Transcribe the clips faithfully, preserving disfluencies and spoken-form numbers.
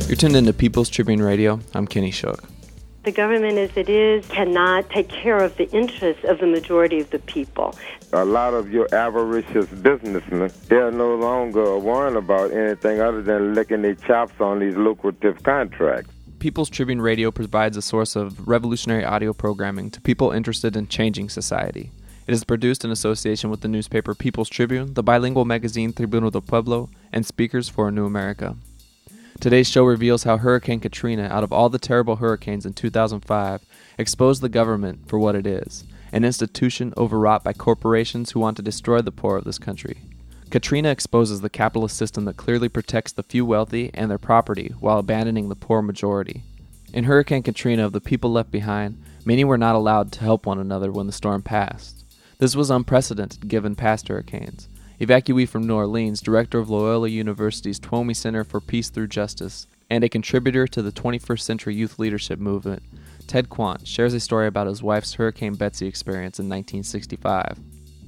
You're tuned into People's Tribune Radio. I'm Kenny Shook. The government as it is cannot take care of the interests of the majority of the people. A lot of your avaricious businessmen, they're no longer worrying about anything other than licking their chops on these lucrative contracts. People's Tribune Radio provides a source of revolutionary audio programming to people interested in changing society. It is produced in association with the newspaper People's Tribune, the bilingual magazine Tribuno del Pueblo, and Speakers for a New America. Today's show reveals how Hurricane Katrina, out of all the terrible hurricanes in two thousand five, exposed the government for what it is, an institution overwrought by corporations who want to destroy the poor of this country. Katrina exposes the capitalist system that clearly protects the few wealthy and their property while abandoning the poor majority. In Hurricane Katrina, of the people left behind, many were not allowed to help one another when the storm passed. This was unprecedented given past hurricanes. Evacuee from New Orleans, director of Loyola University's Twomey Center for Peace Through Justice, and a contributor to the twenty-first century youth leadership movement, Ted Quant shares a story about his wife's Hurricane Betsy experience in nineteen sixty-five.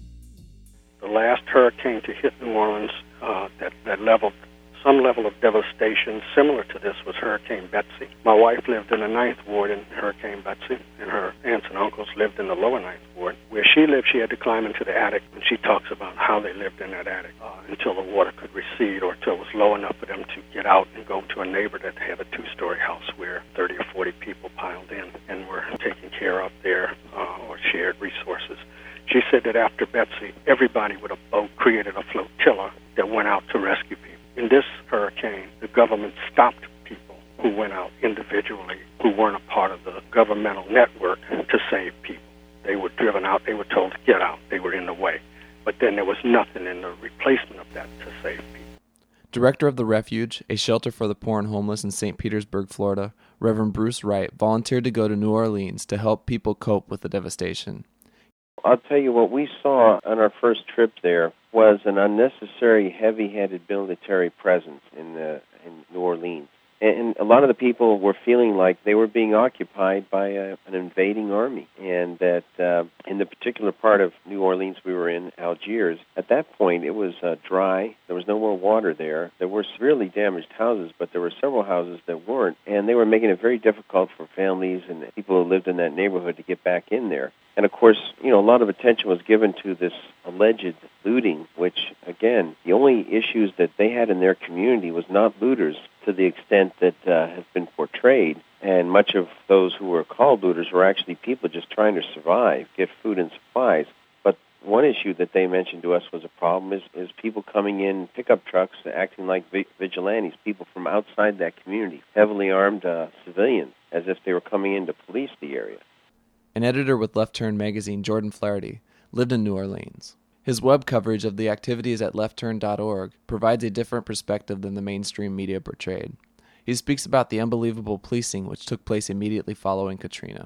The last hurricane to hit New Orleans uh, that, that leveled some level of devastation similar to this was Hurricane Betsy. My wife lived in the ninth ward in Hurricane Betsy, and her aunts and uncles lived in the lower ninth ward. Where she lived, she had to climb into the attic, and she talks about how they lived in that attic uh, until the water could recede or until it was low enough for them to get out and go to a neighbor that had a two-story house where thirty or forty people piled in and were taken care of there uh, or shared resources. She said that after Betsy, everybody with a boat created a flotilla that went out to rescue people. In this hurricane, the government stopped people who went out individually, who weren't a part of the governmental network to save people. They were driven out. They were told to get out. They were in the way. But then there was nothing in the replacement of that to save people. Director of The Refuge, a shelter for the poor and homeless in Saint Petersburg, Florida, Reverend Bruce Wright volunteered to go to New Orleans to help people cope with the devastation. I'll tell you what we saw on our first trip there was an unnecessary, heavy-handed military presence in, the, in New Orleans. And a lot of the people were feeling like they were being occupied by a, an invading army, and that uh, in the particular part of New Orleans we were in, Algiers, at that point it was uh, dry. There was no more water there. There were severely damaged houses, but there were several houses that weren't, and they were making it very difficult for families and people who lived in that neighborhood to get back in there. And, of course, you know, a lot of attention was given to this alleged looting, which, again, the only issues that they had in their community was not looters to the extent that uh, has been portrayed. And much of those who were called looters were actually people just trying to survive, get food and supplies. But one issue that they mentioned to us was a problem is, is people coming in pickup trucks acting like vi- vigilantes, people from outside that community, heavily armed uh, civilians, as if they were coming in to police the area. An editor with Left Turn magazine, Jordan Flaherty, lived in New Orleans. His web coverage of the activities at left turn dot org provides a different perspective than the mainstream media portrayed. He speaks about the unbelievable policing which took place immediately following Katrina.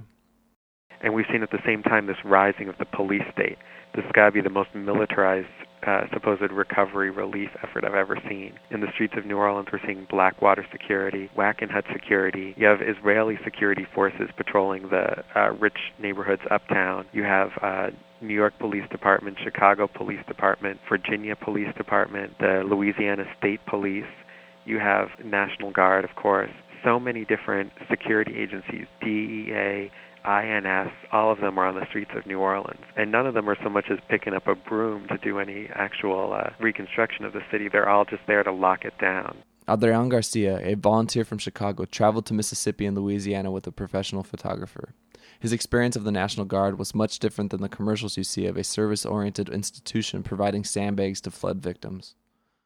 And we've seen at the same time this rising of the police state. This has got to be the most militarized uh, supposed recovery relief effort I've ever seen. In the streets of New Orleans, we're seeing Blackwater security, Wackenhut security. You have Israeli security forces patrolling the uh, rich neighborhoods uptown. You have uh, New York Police Department, Chicago Police Department, Virginia Police Department, the Louisiana State Police. You have National Guard, of course. So many different security agencies, D E A, I N S, all of them are on the streets of New Orleans. And none of them are so much as picking up a broom to do any actual uh, reconstruction of the city. They're all just there to lock it down. Adrian Garcia, a volunteer from Chicago, traveled to Mississippi and Louisiana with a professional photographer. His experience of the National Guard was much different than the commercials you see of a service-oriented institution providing sandbags to flood victims.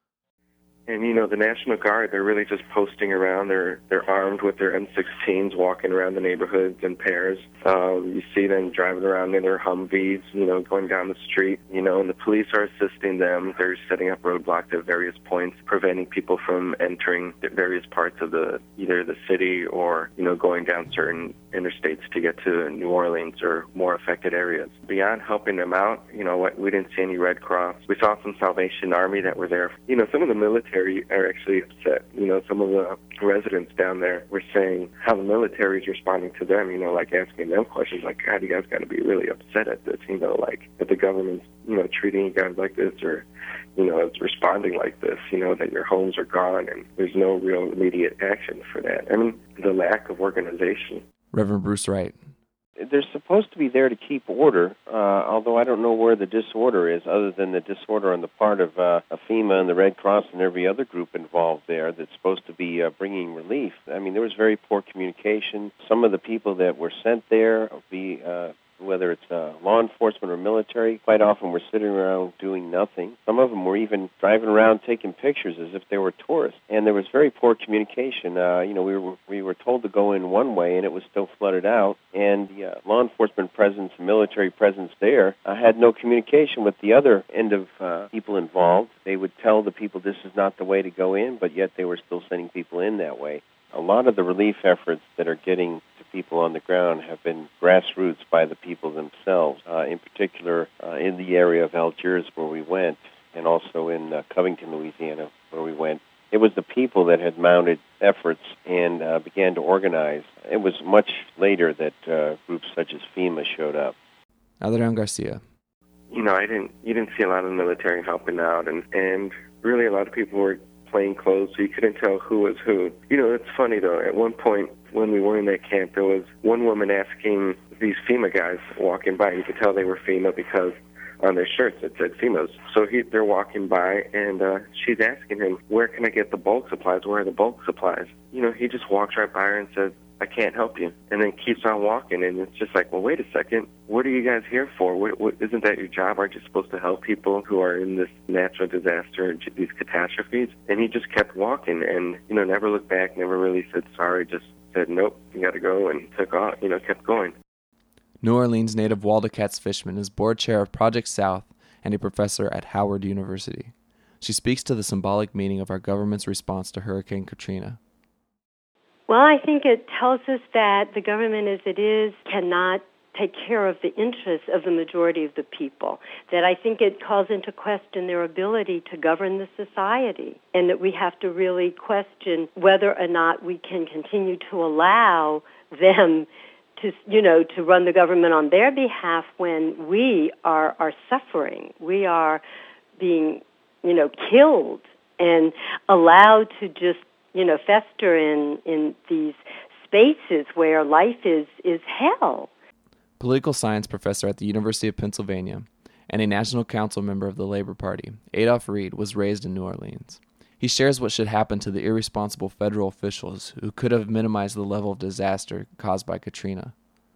And, you know, the National Guard, they're really just posting around. They're they're armed with their M sixteens, walking around the neighborhoods in pairs. Uh, you see them driving around in their Humvees, you know, going down the street, you know, and the police are assisting them. They're setting up roadblocks at various points, preventing people from entering various parts of the either the city or, you know, going down certain interstates to get to New Orleans or more affected areas. Beyond helping them out, you know, we didn't see any Red Cross. We saw some Salvation Army that were there. You know, some of the military military are actually upset. You know, some of the residents down there were saying how the military is responding to them, you know, like asking them questions like, God, you guys got to be really upset at this, you know, like that the government's, you know, treating you guys like this, or, you know, it's responding like this, you know, that your homes are gone and there's no real immediate action for that. I mean, the lack of organization. Reverend Bruce Wright. They're supposed to be there to keep order, uh, although I don't know where the disorder is, other than the disorder on the part of uh, FEMA and the Red Cross and every other group involved there that's supposed to be uh, bringing relief. I mean, there was very poor communication. Some of the people that were sent there, be uh, whether it's uh, law enforcement or military, quite often were sitting around doing nothing. Some of them were even driving around taking pictures as if they were tourists. And there was very poor communication. Uh, you know, we were we were told to go in one way, and it was still flooded out. And the uh, law enforcement presence and military presence there uh, had no communication with the other end of uh, people involved. They would tell the people this is not the way to go in, but yet they were still sending people in that way. A lot of the relief efforts that are getting to people on the ground have been grassroots by the people themselves, uh, in particular uh, in the area of Algiers where we went, and also in uh, Covington, Louisiana, where we went. It was the people that had mounted efforts and uh, began to organize. It was much later that uh, groups such as FEMA showed up. Adrian Garcia. You know, I didn't. You didn't see a lot of the military helping out, and and really a lot of people were plain clothes, so you couldn't tell who was who. You know, it's funny though. At one point, when we were in that camp, there was one woman asking these FEMA guys walking by. You could tell they were FEMA because on their shirts it said FEMA's. So he, they're walking by, and uh, she's asking him, "Where can I get the bulk supplies? Where are the bulk supplies?" You know, he just walks right by her and says, "I can't help you," and then keeps on walking. And it's just like, well, wait a second. What are you guys here for? What, what, isn't that your job? Aren't you supposed to help people who are in this natural disaster, these catastrophes? And he just kept walking and, you know, never looked back, never really said sorry, just said, nope, you got to go, and took off, you know, kept going. New Orleans native Walda Katz Fishman is board chair of Project South and a professor at Howard University. She speaks to the symbolic meaning of our government's response to Hurricane Katrina. Well, I think it tells us that the government as it is cannot take care of the interests of the majority of the people, that I think it calls into question their ability to govern the society, and that we have to really question whether or not we can continue to allow them to, you know, to run the government on their behalf when we are, are suffering. We are being, you know, killed and allowed to just, you know, fester in, in these spaces where life is, is hell. Political science professor at the University of Pennsylvania and a National Council member of the Labor Party, Adolph Reed was raised in New Orleans. He shares what should happen to the irresponsible federal officials who could have minimized the level of disaster caused by Katrina.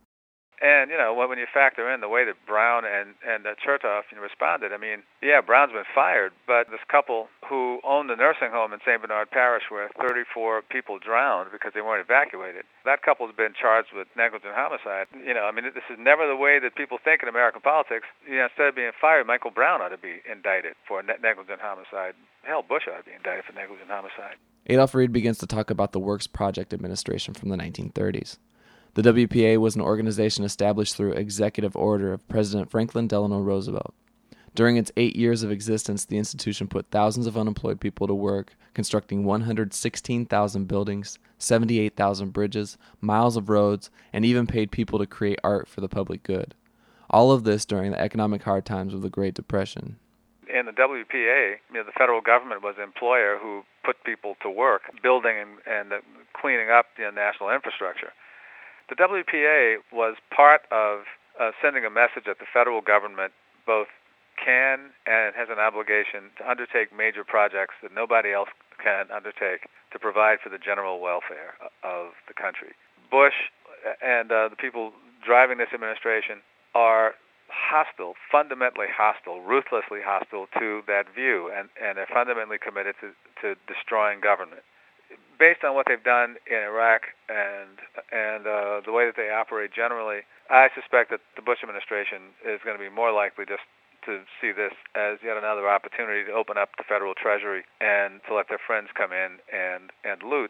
And, you know, when you factor in the way that Brown and, and uh, Chertoff you know, responded, I mean, yeah, Brown's been fired, but this couple who owned a nursing home in Saint Bernard Parish where thirty-four people drowned because they weren't evacuated, that couple's been charged with negligent homicide. You know, I mean, this is never the way that people think in American politics. You know, instead of being fired, Michael Brown ought to be indicted for ne- negligent homicide. Hell, Bush ought to be indicted for negligent homicide. Adolph Reed begins to talk about the Works Project Administration from the nineteen thirties. The W P A was an organization established through executive order of President Franklin Delano Roosevelt. During its eight years of existence, the institution put thousands of unemployed people to work, constructing one hundred sixteen thousand buildings, seventy-eight thousand bridges, miles of roads, and even paid people to create art for the public good. All of this during the economic hard times of the Great Depression. In the W P A, you know, the federal government was the employer who put people to work, building and, and uh, cleaning up the national infrastructure. The W P A was part of uh, sending a message that the federal government both can and has an obligation to undertake major projects that nobody else can undertake to provide for the general welfare of the country. Bush and uh, the people driving this administration are hostile, fundamentally hostile, ruthlessly hostile to that view, and, and they're fundamentally committed to, to destroying government. Based on what they've done in Iraq and and uh, the way that they operate generally, I suspect that the Bush administration is going to be more likely just to see this as yet another opportunity to open up the federal treasury and to let their friends come in and, and loot.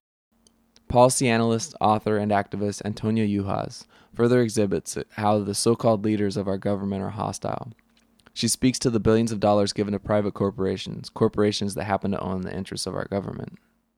Policy analyst, author, and activist Antonio Yuhas further exhibits how the so-called leaders of our government are hostile. She speaks to the billions of dollars given to private corporations, corporations that happen to own the interests of our government.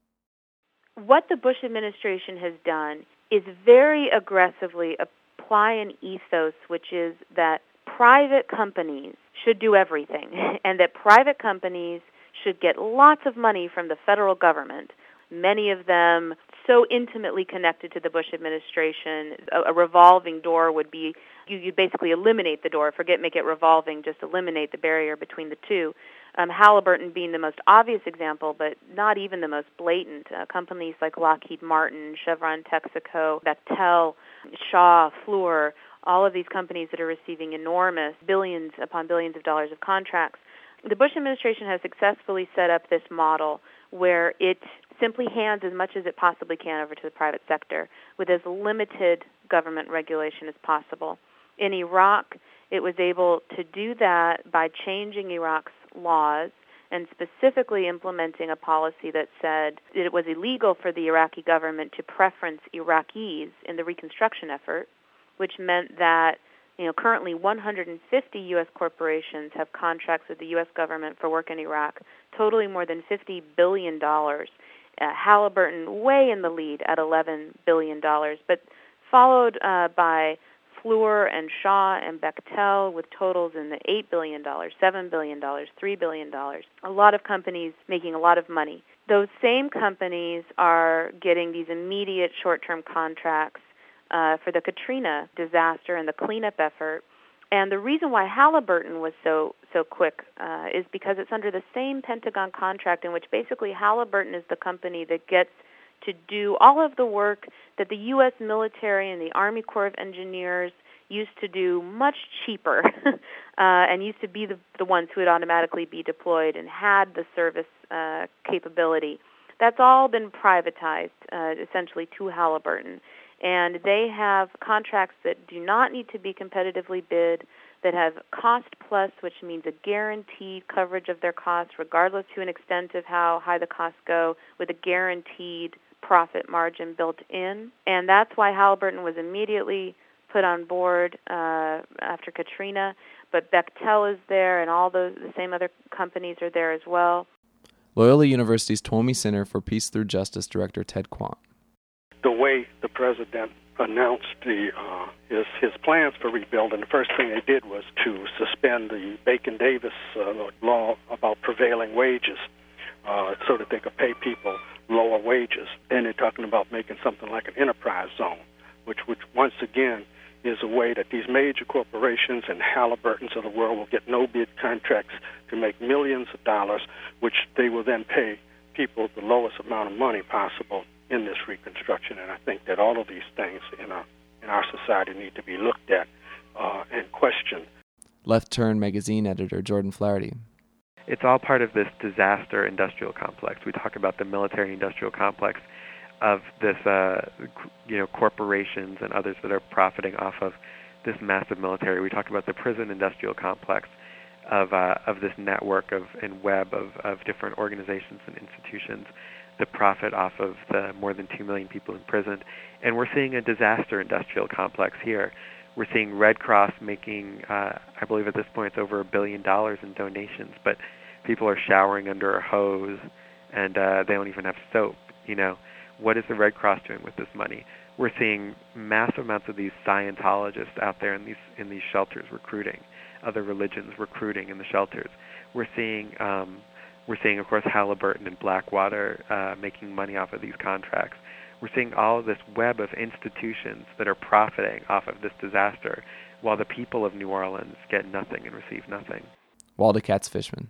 What the Bush administration has done is very aggressively apply an ethos, which is that private companies should do everything, and that private companies should get lots of money from the federal government, many of them so intimately connected to the Bush administration. A, a revolving door would be, you, you basically eliminate the door, forget make it revolving, just eliminate the barrier between the two. Um, Halliburton being the most obvious example, but not even the most blatant. Uh, companies like Lockheed Martin, Chevron, Texaco, Bechtel, Shaw, Fluor, all of these companies that are receiving enormous billions upon billions of dollars of contracts. The Bush administration has successfully set up this model where it simply hands as much as it possibly can over to the private sector with as limited government regulation as possible. In Iraq, it was able to do that by changing Iraq's laws and specifically implementing a policy that said that it was illegal for the Iraqi government to preference Iraqis in the reconstruction effort, which meant that you know, currently one hundred fifty U S corporations have contracts with the U S government for work in Iraq, totaling more than fifty billion dollars. Uh, Halliburton way in the lead at eleven billion dollars, but followed uh, by Fluor and Shaw and Bechtel with totals in the eight billion dollars, seven billion dollars, three billion dollars. A lot of companies making a lot of money. Those same companies are getting these immediate short-term contracts uh, for the Katrina disaster and the cleanup effort. And the reason why Halliburton was so so quick uh, is because it's under the same Pentagon contract in which basically Halliburton is the company that gets to do all of the work that the U S military and the Army Corps of Engineers used to do much cheaper uh, and used to be the, the ones who would automatically be deployed and had the service uh, capability. That's all been privatized, uh, essentially, to Halliburton. And they have contracts that do not need to be competitively bid, that have cost plus, which means a guaranteed coverage of their costs, regardless to an extent of how high the costs go, with a guaranteed profit margin built in. And that's why Halliburton was immediately put on board uh, after Katrina. But Bechtel is there, and all those the same other companies are there as well. Loyola University's Twomey Center for Peace Through Justice Director Ted Quandt. The way the president announced the uh, his his plans for rebuilding, the first thing they did was to suspend the Bacon-Davis uh, law about prevailing wages, uh, so that they could pay people lower wages. And they're talking about making something like an enterprise zone, which, which once again is a way that these major corporations and Halliburtons of the world will get no-bid contracts to make millions of dollars, which they will then pay people the lowest amount of money possible in this reconstruction. And I think that all of these things in our in our society need to be looked at uh, and questioned. Left Turn magazine editor Jordan Flaherty. It's all part of this disaster industrial complex. We talk about the military industrial complex of this, uh, you know, corporations and others that are profiting off of this massive military. We talk about the prison industrial complex of uh, of this network of and web of, of different organizations and institutions that profit off of the more than two million people imprisoned. And we're seeing a disaster industrial complex here. We're seeing Red Cross making, uh, I believe at this point it's over a billion dollars in donations, but people are showering under a hose and uh, they don't even have soap. You know, what is the Red Cross doing with this money? We're seeing massive amounts of these Scientologists out there in these in these shelters recruiting, other religions recruiting in the shelters. We're seeing, um, we're seeing, of course, Halliburton and Blackwater uh, making money off of these contracts. We're seeing all of this web of institutions that are profiting off of this disaster, while the people of New Orleans get nothing and receive nothing. Walda Katz-Fishman.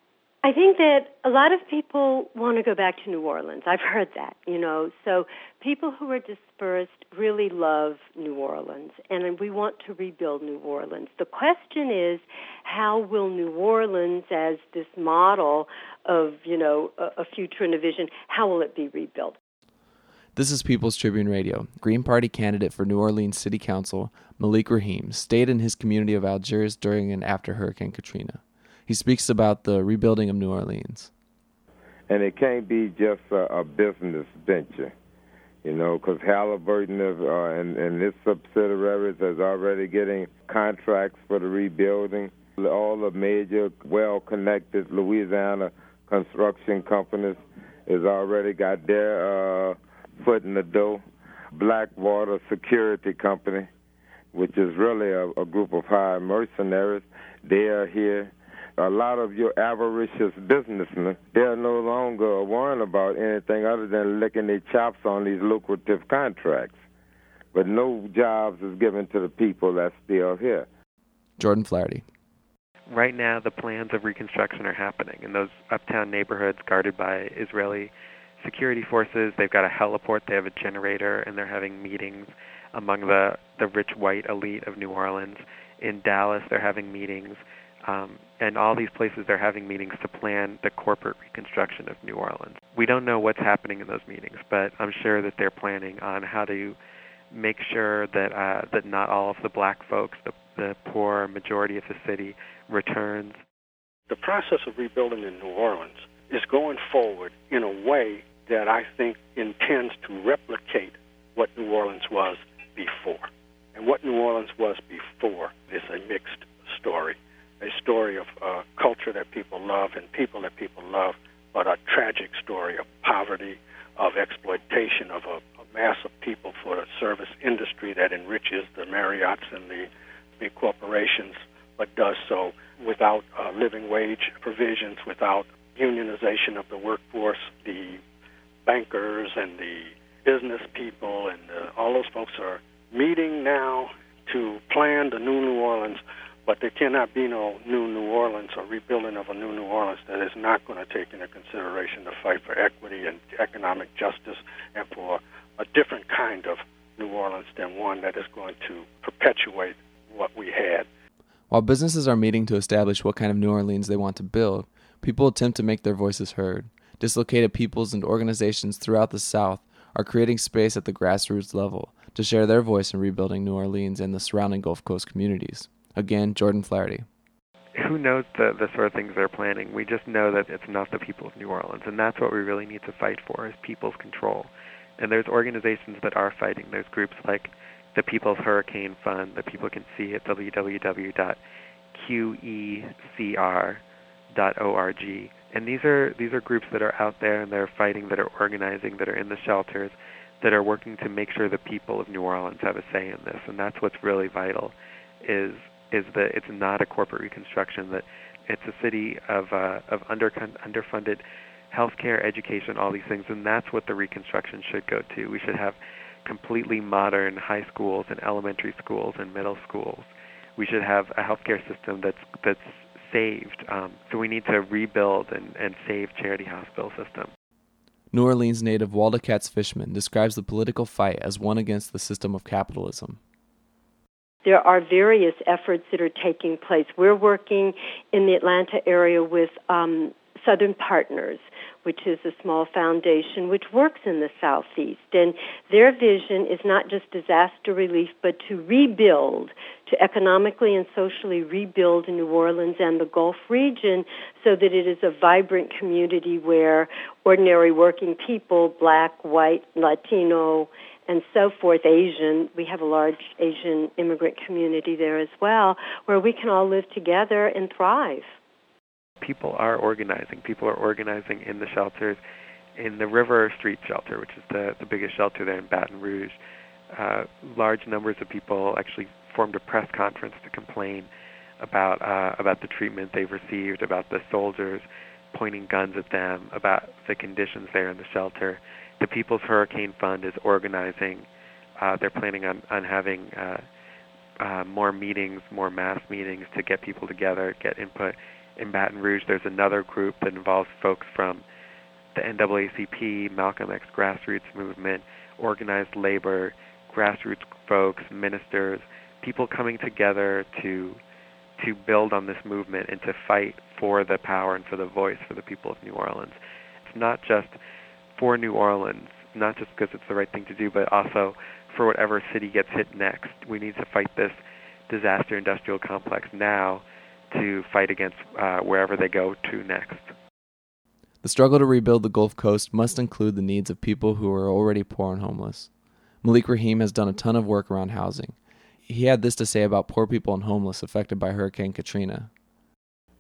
I think that a lot of people want to go back to New Orleans. I've heard that, you know. So people who are dispersed really love New Orleans, and we want to rebuild New Orleans. The question is, how will New Orleans, as this model of, you know, a, a future and a vision, how will it be rebuilt? This is People's Tribune Radio. Green Party candidate for New Orleans City Council, Malik Rahim, stayed in his community of Algiers during and after Hurricane Katrina. He speaks about the rebuilding of New Orleans. And it can't be just a, a business venture, you know, because Halliburton is, uh, and, and its subsidiaries is already getting contracts for the rebuilding. All the major, well-connected Louisiana construction companies has already got their uh, foot in the door. Blackwater Security Company, which is really a, a group of hired mercenaries, they are here. A lot of your avaricious businessmen, they're no longer worrying about anything other than licking their chops on these lucrative contracts. But no jobs is given to the people that's still here. Jordan Flaherty. Right now, the plans of reconstruction are happening in those uptown neighborhoods guarded by Israeli security forces. They've got a heliport, they have a generator, and they're having meetings among the, the rich white elite of New Orleans. In Dallas, they're having meetings. Um, and all these places, they're having meetings to plan the corporate reconstruction of New Orleans. We don't know what's happening in those meetings, but I'm sure that they're planning on how to make sure that uh, that not all of the black folks, the, the poor majority of the city, returns. The process of rebuilding in New Orleans is going forward in a way that I think intends to replicate what New Orleans was before. And what New Orleans was before is a mixed story, a story of uh, culture that people love and people that people love, but a tragic story of poverty, of exploitation of a, a mass of people for a service industry that enriches the Marriotts and the big corporations, but does so without uh, living wage provisions, without unionization of the workforce. The bankers and the business people and uh, all those folks are meeting now to plan the new New Orleans, but there cannot be no new New Orleans or rebuilding of a new New Orleans that is not going to take into consideration the fight for equity and economic justice and for a different kind of New Orleans than one that is going to perpetuate what we had. While businesses are meeting to establish what kind of New Orleans they want to build, people attempt to make their voices heard. Dislocated peoples and organizations throughout the South are creating space at the grassroots level to share their voice in rebuilding New Orleans and the surrounding Gulf Coast communities. Again, Jordan Flaherty. Who knows the, the sort of things they're planning? We just know that it's not the people of New Orleans, and that's what we really need to fight for, is people's control. And there's organizations that are fighting. There's groups like the People's Hurricane Fund that people can see at w w w dot q e c r dot org. And these are these are groups that are out there and they're fighting, that are organizing, that are in the shelters, that are working to make sure the people of New Orleans have a say in this. And that's what's really vital, is is that it's not a corporate reconstruction, that it's a city of uh, of under underfunded healthcare, education, all these things, and that's what the reconstruction should go to. We should have completely modern high schools and elementary schools and middle schools. We should have a healthcare system that's that's saved. Um, so we need to rebuild and, and save Charity Hospital system. New Orleans native Walda Katz Fishman describes the political fight as one against the system of capitalism. There are various efforts that are taking place. We're working in the Atlanta area with um, Southern Partners, which is a small foundation which works in the Southeast. And their vision is not just disaster relief, but to rebuild, to economically and socially rebuild New Orleans and the Gulf region so that it is a vibrant community where ordinary working people, black, white, Latino, and so forth, Asian, we have a large Asian immigrant community there as well, where we can all live together and thrive. People are organizing. People are organizing in the shelters, in the River Street shelter, which is the, the biggest shelter there in Baton Rouge. Uh, large numbers of people actually formed a press conference to complain about uh, about the treatment they've received, about the soldiers pointing guns at them, about the conditions there in the shelter. The People's Hurricane Fund is organizing. Uh, they're planning on, on having uh, uh, more meetings, more mass meetings to get people together, get input. In Baton Rouge, there's another group that involves folks from the N double A C P, Malcolm X grassroots movement, organized labor, grassroots folks, ministers, people coming together to to build on this movement and to fight for the power and for the voice for the people of New Orleans. It's not just for New Orleans, not just because it's the right thing to do, but also for whatever city gets hit next. We need to fight this disaster industrial complex now to fight against uh, wherever they go to next. The struggle to rebuild the Gulf Coast must include the needs of people who are already poor and homeless. Malik Rahim has done a ton of work around housing. He had this to say about poor people and homeless affected by Hurricane Katrina.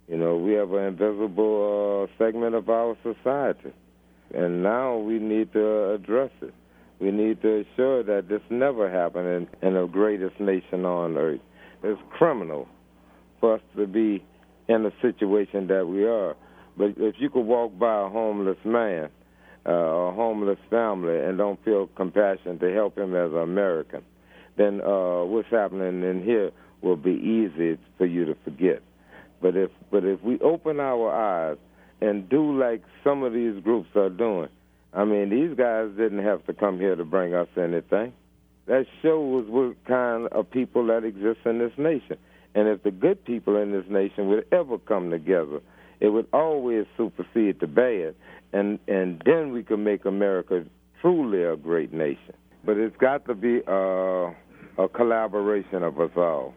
You know, we have an invisible uh, segment of our society, and now we need to address it. We need to ensure that this never happened in, in the greatest nation on earth. It's criminal for us to be in the situation that we are. But if you could walk by a homeless man uh, or a homeless family and don't feel compassion to help him as an American, then uh, what's happening in here will be easy for you to forget. But if but if we open our eyes and do like some of these groups are doing, I mean, these guys didn't have to come here to bring us anything. That shows what kind of people that exist in this nation. And if the good people in this nation would ever come together, it would always supersede the bad, and, and then we could make America truly a great nation. But it's got to be uh, a collaboration of us all.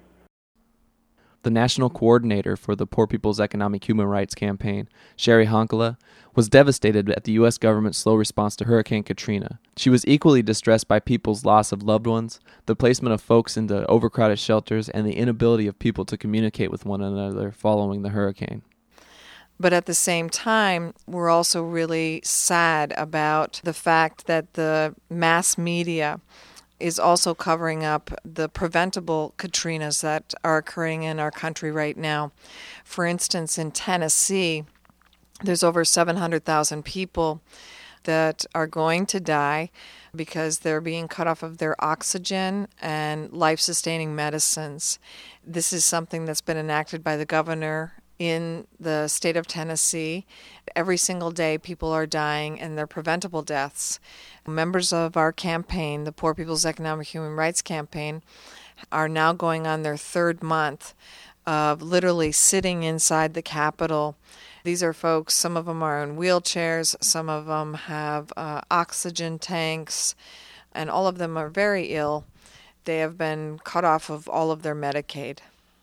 The national coordinator for the Poor People's Economic Human Rights Campaign, Sherry Honkala, was devastated at the U S government's slow response to Hurricane Katrina. She was equally distressed by people's loss of loved ones, the placement of folks into overcrowded shelters, and the inability of people to communicate with one another following the hurricane. But at the same time, we're also really sad about the fact that the mass media is also covering up the preventable Katrinas that are occurring in our country right now. For instance, in Tennessee, there's over seven hundred thousand people that are going to die because they're being cut off of their oxygen and life-sustaining medicines. This is something that's been enacted by the governor in the state of Tennessee. Every single day, people are dying, and they're preventable deaths. Members of our campaign, the Poor People's Economic Human Rights Campaign, are now going on their third month of literally sitting inside the Capitol. These are folks, some of them are in wheelchairs, some of them have uh, oxygen tanks, and all of them are very ill. They have been cut off of all of their Medicaid.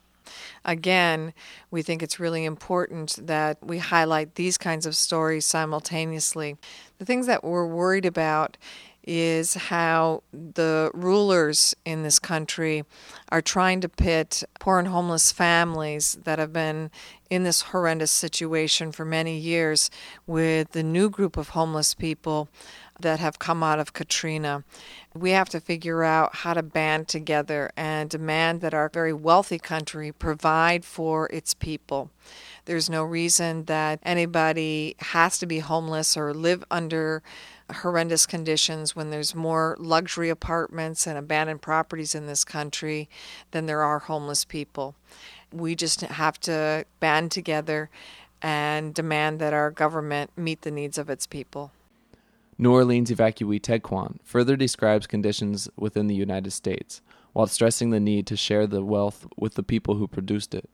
Again, we think it's really important that we highlight these kinds of stories simultaneously. The things that we're worried about is how the rulers in this country are trying to pit poor and homeless families that have been in this horrendous situation for many years with the new group of homeless people that have come out of Katrina. We have to figure out how to band together and demand that our very wealthy country provide for its people. There's no reason that anybody has to be homeless or live under horrendous conditions when there's more luxury apartments and abandoned properties in this country than there are homeless people. We just have to band together and demand that our government meet the needs of its people. New Orleans evacuee Ted Kwan further describes conditions within the United States, while stressing the need to share the wealth with the people who produced it.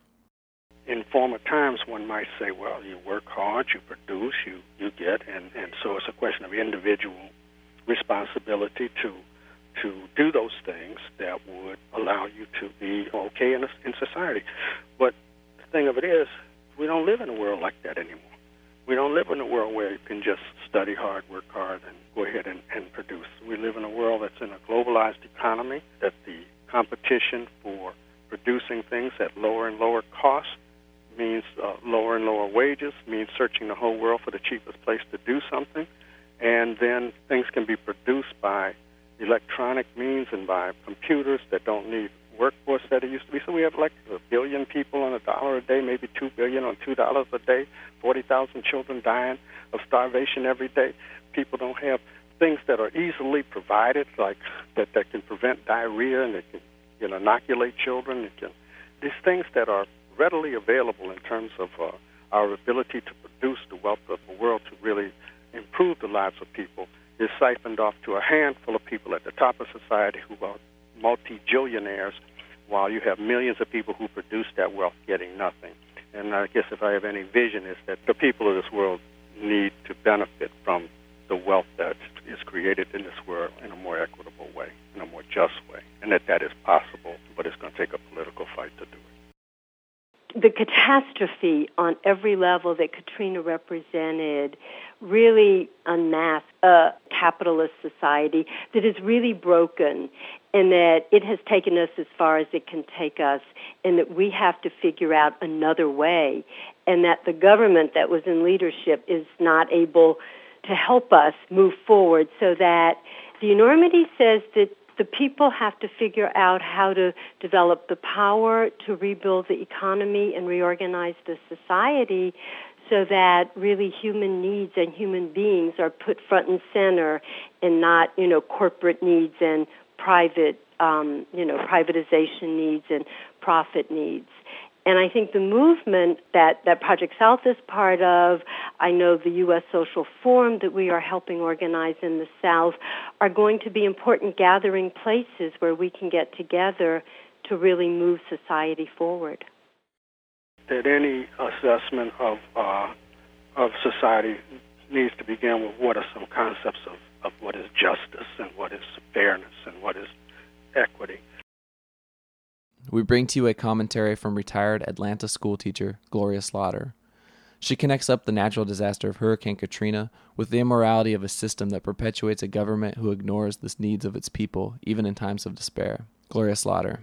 In former times, one might say, well, you work hard, you produce, you, you get, and, and so it's a question of individual responsibility to to do those things that would allow you to be okay in, a, in society. But the thing of it is, we don't live in a world like that anymore. We don't live in a world where you can just study hard, work hard, and go ahead and, and produce. We live in a world that's in a globalized economy, that the competition for producing things at lower and lower costs means uh, lower and lower wages, means searching the whole world for the cheapest place to do something, and then things can be produced by electronic means and by computers that don't need workforce that it used to be. So we have like a billion people on a dollar a day, maybe two billion on two dollars a day, forty thousand children dying of starvation every day. People don't have things that are easily provided, like that, that can prevent diarrhea and that can, you know, inoculate children. It can, these things that are readily available in terms of uh, our ability to produce the wealth of the world to really improve the lives of people is siphoned off to a handful of people at the top of society who are multi-jillionaires, while you have millions of people who produce that wealth getting nothing. And I guess if I have any vision, is that the people of this world need to benefit from the wealth that is created in this world in a more equitable way, in a more just way, and that that is possible, but it's going to take a political fight to do it. the catastrophe on every level that Katrina represented really unmasked a capitalist society that is really broken, and that it has taken us as far as it can take us, and that we have to figure out another way, and that the government that was in leadership is not able to help us move forward, so that the enormity says that the people have to figure out how to develop the power to rebuild the economy and reorganize the society so that really human needs and human beings are put front and center and not, you know, corporate needs and private, um, you know, privatization needs and profit needs. And I think the movement that, that Project South is part of, I know the U S Social Forum that we are helping organize in the South, are going to be important gathering places where we can get together to really move society forward. That any assessment of uh, of society needs to begin with what are some concepts of, of what is justice and what is fairness and what is equity. We bring to you a commentary from retired Atlanta schoolteacher Gloria Slaughter. She connects up the natural disaster of Hurricane Katrina with the immorality of a system that perpetuates a government who ignores the needs of its people, even in times of despair. Gloria Slaughter.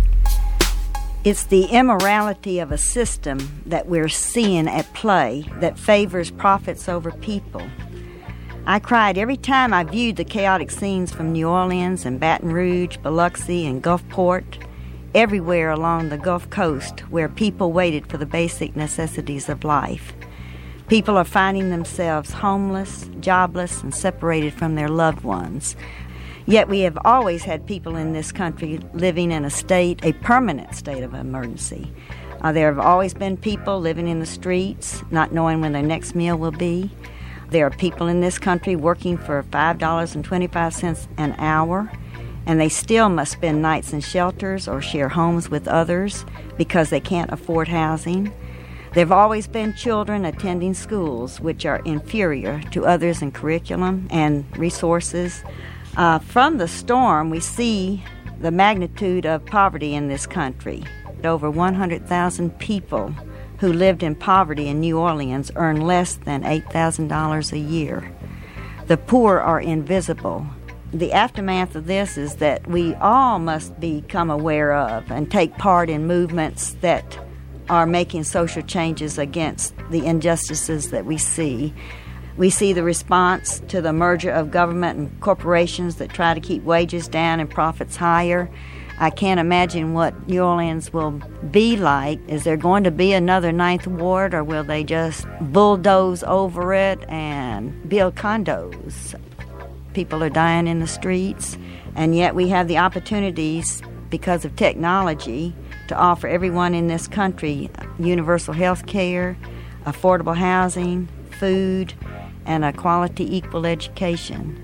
It's the immorality of a system that we're seeing at play that favors profits over people. I cried every time I viewed the chaotic scenes from New Orleans and Baton Rouge, Biloxi, and Gulfport, everywhere along the Gulf Coast where people waited for the basic necessities of life. People are finding themselves homeless, jobless, and separated from their loved ones. Yet we have always had people in this country living in a state, a permanent state of emergency. Uh, there have always been people living in the streets, not knowing when their next meal will be. There are people in this country working for five dollars and twenty-five cents an hour, and they still must spend nights in shelters or share homes with others because they can't afford housing. There have always been children attending schools which are inferior to others in curriculum and resources. Uh, from the storm, we see the magnitude of poverty in this country. Over one hundred thousand people who lived in poverty in New Orleans earn less than eight thousand dollars a year. The poor are invisible. The aftermath of this is that we all must become aware of and take part in movements that are making social changes against the injustices that we see. We see the response to the merger of government and corporations that try to keep wages down and profits higher. I can't imagine what New Orleans will be like. Is there going to be another Ninth Ward, or will they just bulldoze over it and build condos? People are dying in the streets, and yet we have the opportunities because of technology to offer everyone in this country universal health care, affordable housing, food, and a quality equal education.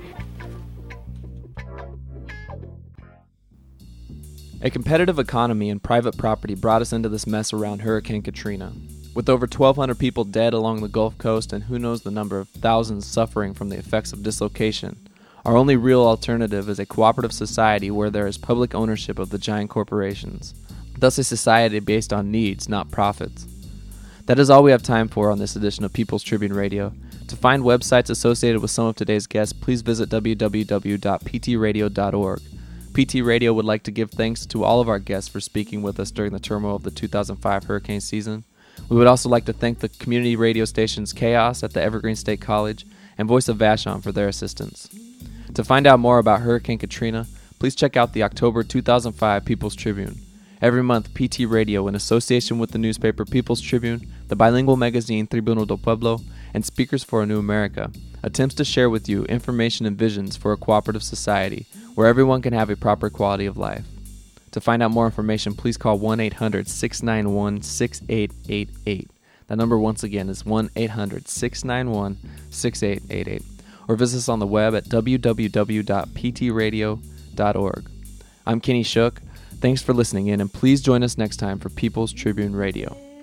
A competitive economy and private property brought us into this mess around Hurricane Katrina. With over twelve hundred people dead along the Gulf Coast and who knows the number of thousands suffering from the effects of dislocation, our only real alternative is a cooperative society where there is public ownership of the giant corporations, thus a society based on needs, not profits. That is all we have time for on this edition of People's Tribune Radio. To find websites associated with some of today's guests, please visit w w w dot p t radio dot org. P T Radio would like to give thanks to all of our guests for speaking with us during the turmoil of the two thousand five hurricane season. We would also like to thank the community radio stations Chaos at the Evergreen State College and Voice of Vashon for their assistance. To find out more about Hurricane Katrina, please check out the October two thousand five People's Tribune. Every month, P T Radio, in association with the newspaper People's Tribune, the bilingual magazine Tribuno del Pueblo, and Speakers for a New America, attempts to share with you information and visions for a cooperative society where everyone can have a proper quality of life. To find out more information, please call one eight hundred six nine one six eight eight eight. That number once again is one eight hundred six nine one six eight eight eight. Or visit us on the web at w w w dot p t radio dot org. I'm Kenny Shook. Thanks for listening in, and please join us next time for People's Tribune Radio.